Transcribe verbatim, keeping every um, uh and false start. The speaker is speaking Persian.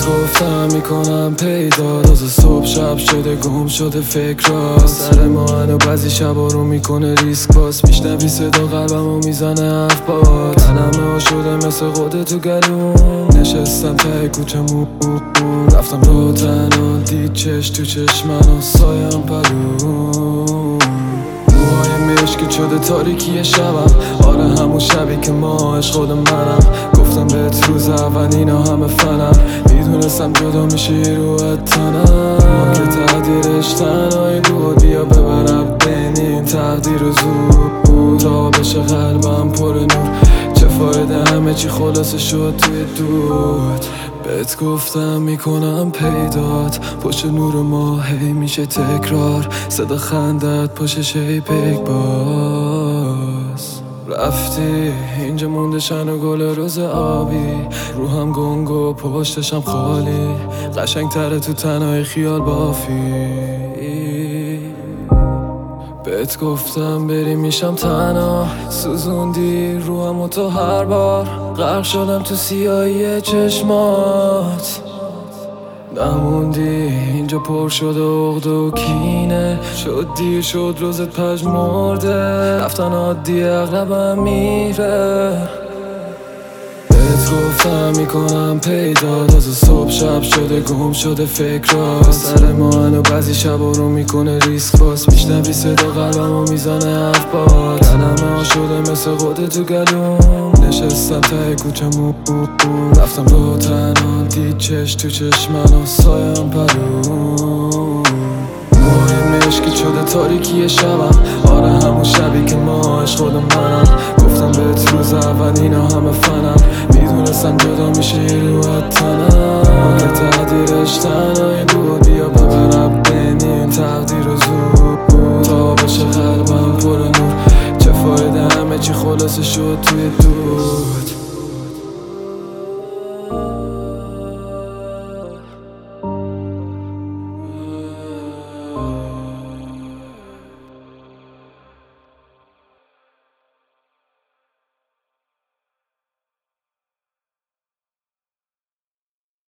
گفتم میکنم پیدا تازه صبح شب شده گم شده فکرات سر ما هنو بعضی شبا رو میکنه ریسک باز میشنوی صدا قلبمو میزنه حرف باد کلمه ها شده مثل قده تو گلوم نشستم ته کوچمون رفتم رو تنها دید چش تو چشمن و سایم پلوم موهای مشکی شده تاریکی شبم آره همون شبی که ما عشق خود منم گفتم بهت روز اول اینا همه فنم میدونستم جدا میشی روحت تنم ما که تقدیرش تنهایی بود بیا ببرم بین این تقدیر زود تا بشه قلبم پر نور چه فایده همه چی خلاصه شد توی دود بهت گفتم میکنم پیدات پشت نور ما هی میشه تکرار صدا خندت پشتش هی پیک باز رفتی اینجا موندشن و گل روز آبی روحم گنگ و پشتشم خالی قشنگ تره تو تنهای خیال بافی بهت گفتم بری میشم تنها سوزوندی روحم و تو هر بار غرق شدم تو سیاهی چشمات نموندی اینجا پر شده عقده و کینه شد دیر شد روزت پژمرده رفتن عادی اغلبم میره بهت گفتم میکنم پیدا تازه صبح شب شده گم شده فکرات سر ما هنو بعضی شبا رو میکنه ریسک باز میشنوی صدا قلبمو میزنه حرف باد کلمه ها شده مثل قده تو گلوم نشستم ته کوچمون رفتم رو تنها دید چش تو چشمن و سایم پلوم موهای مشکی شده تاریکی شبم آره همون شبی که ما عشق خود منم گفتم بهت روز اول اینا همه فنم میدونستم جدا میشی روحت تنم ما که تقدیرش تنهایی بود بیا ببرم بین این تقدیر زود تا بشه قلبم پر نور چه فایده همه چی خلاصه شد توی دود